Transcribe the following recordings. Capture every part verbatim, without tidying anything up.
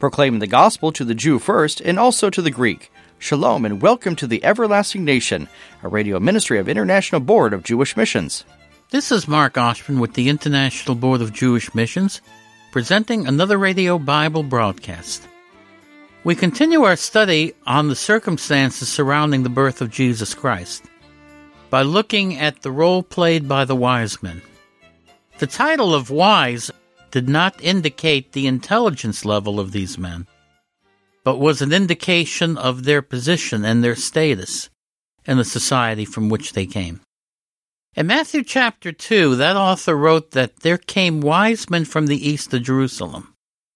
proclaiming the gospel to the Jew first and also to the Greek. Shalom and welcome to the Everlasting Nation, a radio ministry of International Board of Jewish Missions. This is Mark Oshman with the International Board of Jewish Missions, presenting another radio Bible broadcast. We continue our study on the circumstances surrounding the birth of Jesus Christ by looking at the role played by the wise men. The title of wise did not indicate the intelligence level of these men, but was an indication of their position and their status in the society from which they came. In Matthew chapter two, that author wrote that there came wise men from the east to Jerusalem.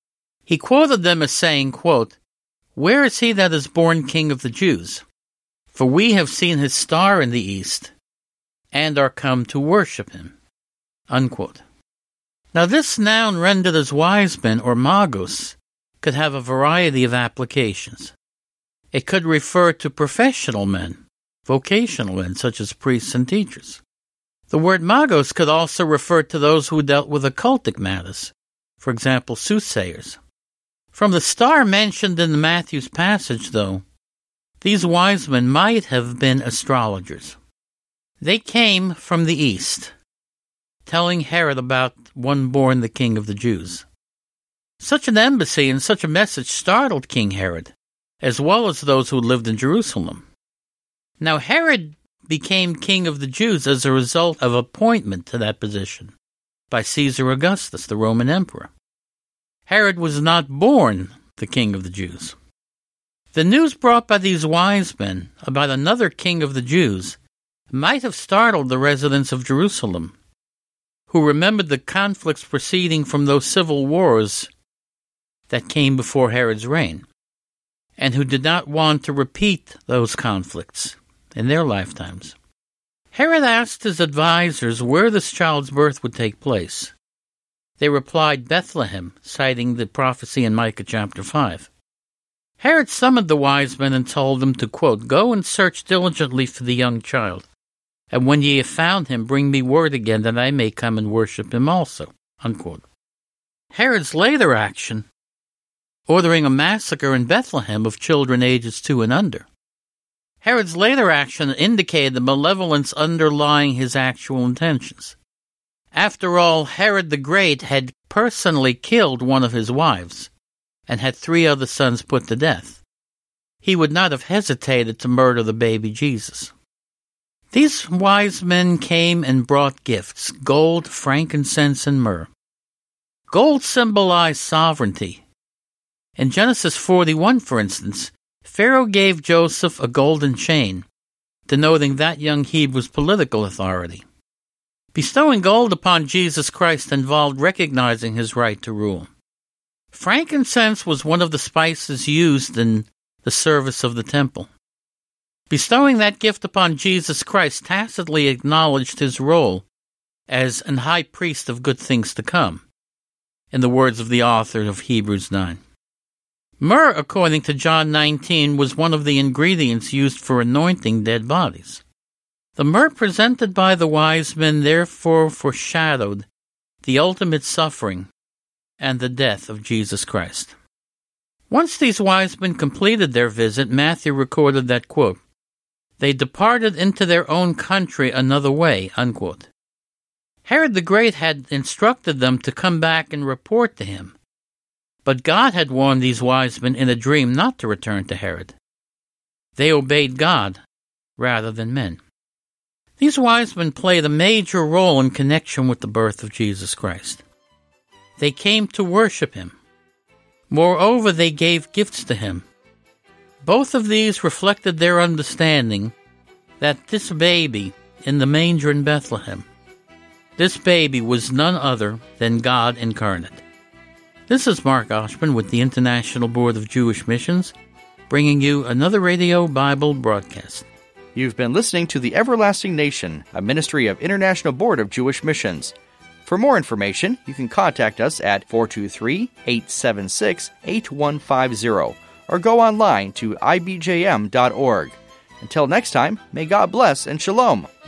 He quoted them as saying, quote, "Where is he that is born King of the Jews? For we have seen his star in the east, and are come to worship him." Unquote. Now this noun rendered as wise men, or magos, could have a variety of applications. It could refer to professional men, vocational men, such as priests and teachers. The word magos could also refer to those who dealt with occultic matters, for example, soothsayers. From the star mentioned in Matthew's passage, though, these wise men might have been astrologers. They came from the east, telling Herod about one born the King of the Jews. Such an embassy and such a message startled King Herod, as well as those who lived in Jerusalem. Now Herod became King of the Jews as a result of appointment to that position by Caesar Augustus, the Roman Emperor. Herod was not born the King of the Jews. The news brought by these wise men about another King of the Jews might have startled the residents of Jerusalem, who remembered the conflicts proceeding from those civil wars that came before Herod's reign, and who did not want to repeat those conflicts in their lifetimes. Herod asked his advisors where this child's birth would take place. They replied, Bethlehem, citing the prophecy in Micah chapter five. Herod summoned the wise men and told them to, quote, "Go and search diligently for the young child, and when ye have found him, bring me word again that I may come and worship him also." Unquote. Herod's later action, ordering a massacre in Bethlehem of children ages two and under. Herod's later action indicated the malevolence underlying his actual intentions. After all, Herod the Great had personally killed one of his wives and had three other sons put to death. He would not have hesitated to murder the baby Jesus. These wise men came and brought gifts, gold, frankincense, and myrrh. Gold symbolized sovereignty. In Genesis forty-one, for instance, Pharaoh gave Joseph a golden chain, denoting that young Hebrew's political authority. Bestowing gold upon Jesus Christ involved recognizing his right to rule. Frankincense was one of the spices used in the service of the temple. Bestowing that gift upon Jesus Christ tacitly acknowledged his role as an high priest of good things to come, in the words of the author of Hebrews nine. Myrrh, according to John nineteen, was one of the ingredients used for anointing dead bodies. The myrrh presented by the wise men therefore foreshadowed the ultimate suffering and the death of Jesus Christ. Once these wise men completed their visit, Matthew recorded that, quote, "They departed into their own country another way," unquote. Herod the Great had instructed them to come back and report to him, but God had warned these wise men in a dream not to return to Herod. They obeyed God rather than men. These wise men played a major role in connection with the birth of Jesus Christ. They came to worship him. Moreover, they gave gifts to him. Both of these reflected their understanding that this baby in the manger in Bethlehem, this baby was none other than God incarnate. This is Mark Oshman with the International Board of Jewish Missions, bringing you another radio Bible broadcast. You've been listening to The Everlasting Nation, a ministry of International Board of Jewish Missions. For more information, you can contact us at four two three, eight seven six, eight one five zero or go online to I B J M dot org. Until next time, may God bless and shalom.